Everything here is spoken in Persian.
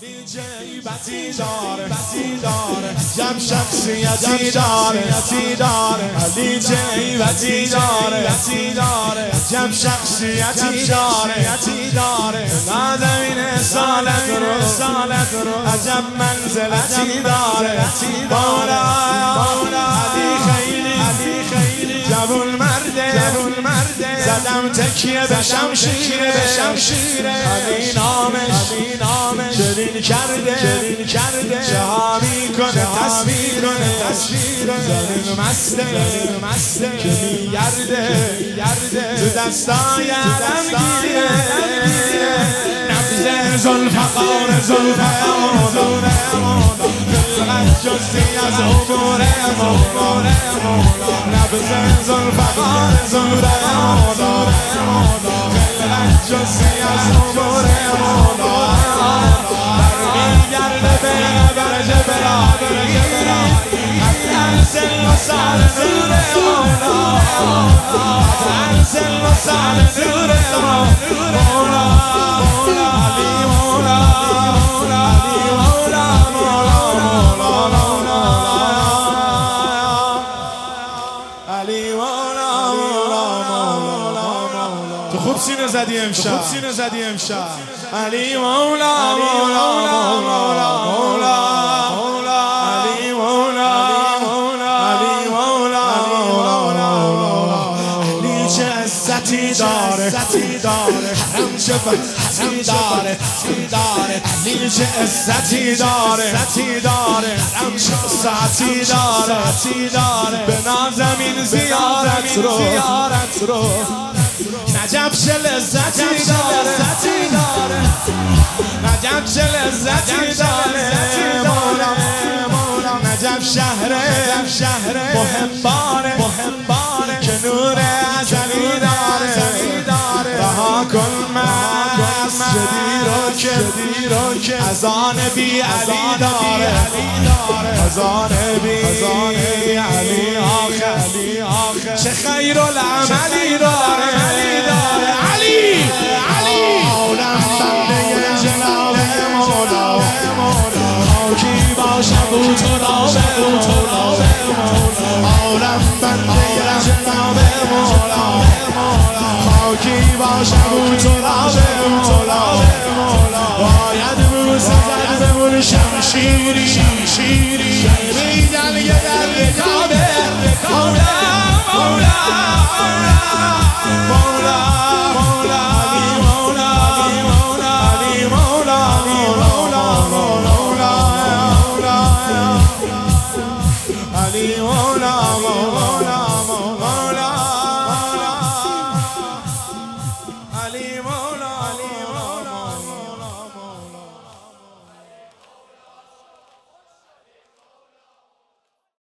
جیبتی داره جم شخصیتی داره علی جیبتی داره جم شخصیتی داره نازمین سالت رو عجب منزلتی داره مولا علی خیلی جوون مرده زدم تکیه به شمشیره علی نامش شرین کرده جها میکنه تصویر ظالم مسته که میگرده تو دستای علم گیره نبض زلفقار خلقت جزی از امور نبض زلفقار خلقت جزی از امور برمیگرده به برج انزل و سال نور انزل و سال نور تو خوب سینه زدی امشب علی مولا علی علی چه عزتی داره حرم چه بحثی داره علی چه عزتی داره حرم چه ساعتی داره به نازمین زیارت رو نجب چه لذتی داره نجب چه لذتی داره مولا نجب شهر محبانه که نور ازلی داره رها کن مست شدی رو که اذان بی علی داره اذان بی علی آخر چه خیر العملی داره علی عالم بنده جناب مولا خاکی باشم او تو را عالم بنده جناب مولا خاکی باشم او تو را باید بوسه زد بمون شمشیری بیدن یه در رکابه مولا علی مولا